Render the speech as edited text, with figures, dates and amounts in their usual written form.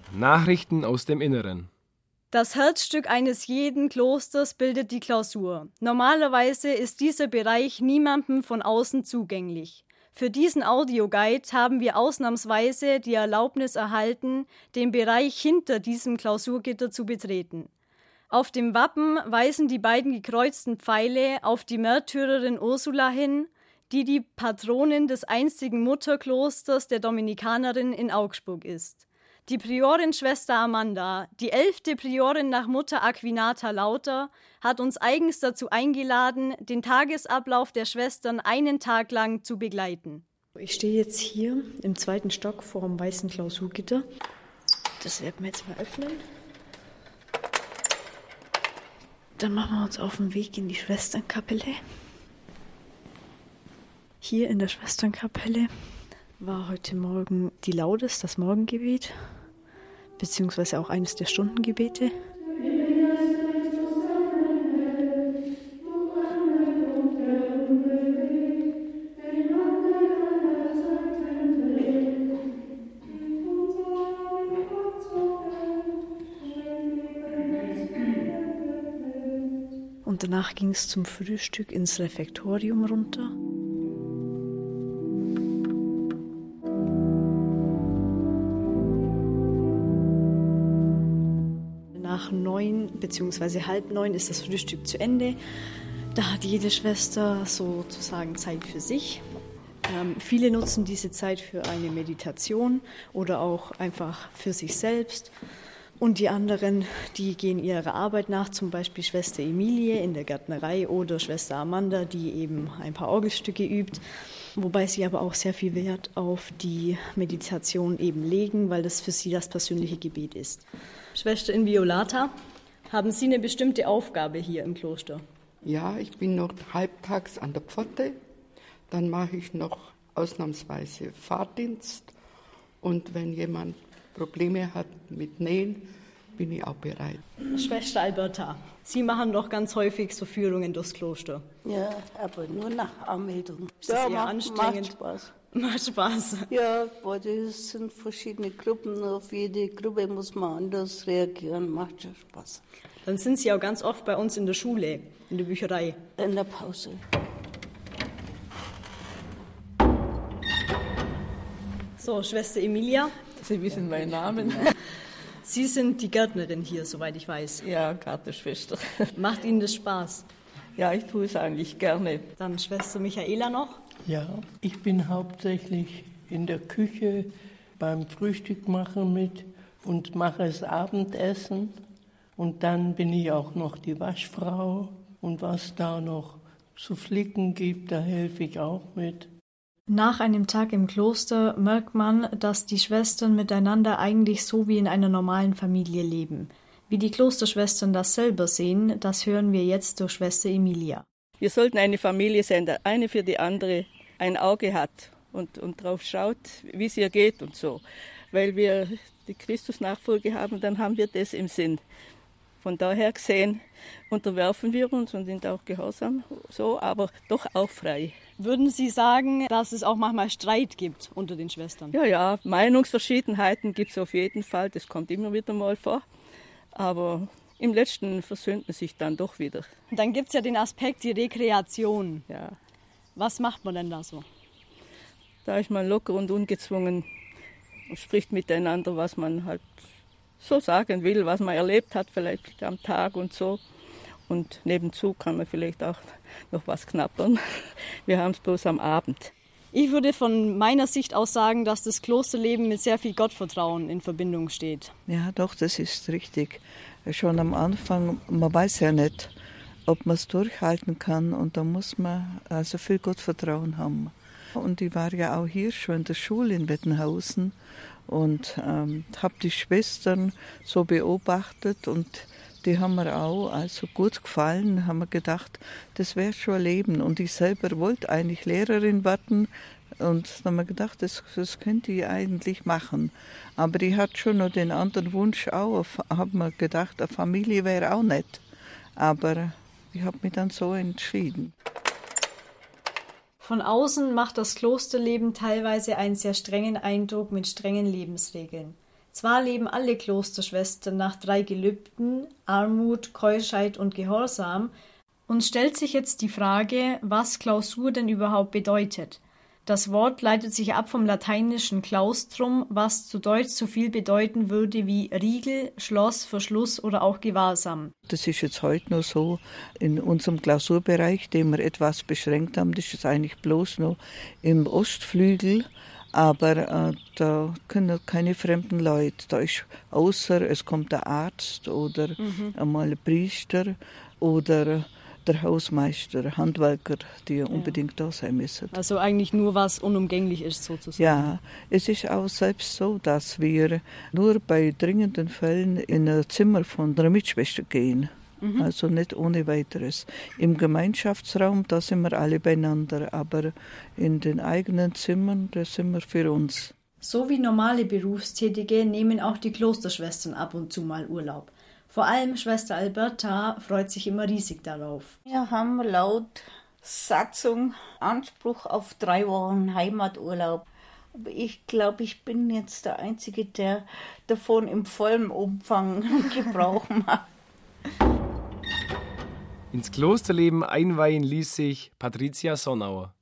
Nachrichten aus dem Inneren. Das Herzstück eines jeden Klosters bildet die Klausur. Normalerweise ist dieser Bereich niemandem von außen zugänglich. Für diesen Audioguide haben wir ausnahmsweise die Erlaubnis erhalten, den Bereich hinter diesem Klausurgitter zu betreten. Auf dem Wappen weisen die beiden gekreuzten Pfeile auf die Märtyrerin Ursula hin, die Patronin des einstigen Mutterklosters der Dominikanerin in Augsburg ist. Die Priorin Schwester Amanda, die 11. Priorin nach Mutter Aquinata Lauter, hat uns eigens dazu eingeladen, den Tagesablauf der Schwestern einen Tag lang zu begleiten. Ich stehe jetzt hier im 2. Stock vor dem weißen Klausurgitter. Das werden wir jetzt mal öffnen. Dann machen wir uns auf den Weg in die Schwesternkapelle. Hier in der Schwesternkapelle war heute Morgen die Laudes, das Morgengebet, beziehungsweise auch eines der Stundengebete. Und danach ging es zum Frühstück ins Refektorium runter. Nach 9 bzw. 8:30 ist das Frühstück zu Ende. Da hat jede Schwester sozusagen Zeit für sich. Viele nutzen diese Zeit für eine Meditation oder auch einfach für sich selbst. Und die anderen, die gehen ihrer Arbeit nach, zum Beispiel Schwester Emilie in der Gärtnerei oder Schwester Amanda, die eben ein paar Orgelstücke übt. Wobei sie aber auch sehr viel Wert auf die Meditation eben legen, weil das für sie das persönliche Gebet ist. Schwester Inviolata, haben Sie eine bestimmte Aufgabe hier im Kloster? Ja, ich bin noch halbtags an der Pforte. Dann mache ich noch ausnahmsweise Fahrdienst. Und wenn jemand Probleme hat mit Nähen, bin ich auch bereit. Schwester Alberta, Sie machen doch ganz häufig so Führungen durchs Kloster. Ja, aber nur nach Anmeldung. Ist das eher anstrengend? Macht Spaß. Macht Spaß. Ja, weil das sind verschiedene Gruppen. Auf jede Gruppe muss man anders reagieren. Macht schon Spaß. Dann sind Sie auch ganz oft bei uns in der Schule, in der Bücherei. In der Pause. So, Schwester Emilia. Sie wissen meinen Namen. Sie sind die Gärtnerin hier, soweit ich weiß. Ja, Gartenschwester. Macht Ihnen das Spaß? Ja, ich tue es eigentlich gerne. Dann Schwester Michaela noch. Ja, ich bin hauptsächlich in der Küche beim Frühstück machen mit und mache das Abendessen. Und dann bin ich auch noch die Waschfrau. Und was da noch zu flicken gibt, da helfe ich auch mit. Nach einem Tag im Kloster merkt man, dass die Schwestern miteinander eigentlich so wie in einer normalen Familie leben. Wie die Klosterschwestern das selber sehen, das hören wir jetzt durch Schwester Emilia. Wir sollten eine Familie sein, der eine für die andere ein Auge hat und drauf schaut, wie es ihr geht und so. Weil wir die Christusnachfolge haben, dann haben wir das im Sinn. Von daher gesehen unterwerfen wir uns und sind auch gehorsam, so, aber doch auch frei. Würden Sie sagen, dass es auch manchmal Streit gibt unter den Schwestern? Ja, Meinungsverschiedenheiten gibt es auf jeden Fall, das kommt immer wieder mal vor. Aber im Letzten versöhnt man sich dann doch wieder. Dann gibt es ja den Aspekt, die Rekreation. Ja. Was macht man denn da so? Da ist man locker und ungezwungen und spricht miteinander, was man halt so sagen will, was man erlebt hat, vielleicht am Tag und so. Und nebenzu kann man vielleicht auch noch was knappern. Wir haben es bloß am Abend. Ich würde von meiner Sicht aus sagen, dass das Klosterleben mit sehr viel Gottvertrauen in Verbindung steht. Ja, doch, das ist richtig. Schon am Anfang, man weiß ja nicht, ob man es durchhalten kann. Und da muss man also viel Gottvertrauen haben. Und ich war ja auch hier schon in der Schule in Wettenhausen und habe die Schwestern so beobachtet und die haben mir auch also gut gefallen, haben wir gedacht, das wäre schon ein Leben. Und ich selber wollte eigentlich Lehrerin werden und dann haben wir gedacht, das könnte ich eigentlich machen. Aber ich hatte schon noch den anderen Wunsch auch, habe mir gedacht, eine Familie wäre auch nett. Aber ich habe mich dann so entschieden. Von außen macht das Klosterleben teilweise einen sehr strengen Eindruck mit strengen Lebensregeln. Zwar leben alle Klosterschwestern nach 3 Gelübden, Armut, Keuschheit und Gehorsam, uns stellt sich jetzt die Frage, was Klausur denn überhaupt bedeutet. Das Wort leitet sich ab vom lateinischen claustrum, was zu Deutsch so viel bedeuten würde wie Riegel, Schloss, Verschluss oder auch Gewahrsam. Das ist jetzt heute noch so in unserem Klausurbereich, den wir etwas beschränkt haben. Das ist eigentlich bloß noch im Ostflügel, aber da können keine fremden Leute. Da ist außer es kommt der Arzt oder einmal ein Priester oder der Hausmeister, Handwerker, die unbedingt da sein müssen. Also eigentlich nur was unumgänglich ist sozusagen. Ja, es ist auch selbst so, dass wir nur bei dringenden Fällen in ein Zimmer von einer Mitschwester gehen. Also nicht ohne weiteres. Im Gemeinschaftsraum, da sind wir alle beieinander, aber in den eigenen Zimmern, da sind wir für uns. So wie normale Berufstätige nehmen auch die Klosterschwestern ab und zu mal Urlaub. Vor allem Schwester Alberta freut sich immer riesig darauf. Wir haben laut Satzung Anspruch auf 3 Wochen Heimaturlaub. Aber ich glaube, ich bin jetzt der Einzige, der davon im vollen Umfang Gebrauch macht. Ins Klosterleben einweihen ließ sich Patricia Sonnauer.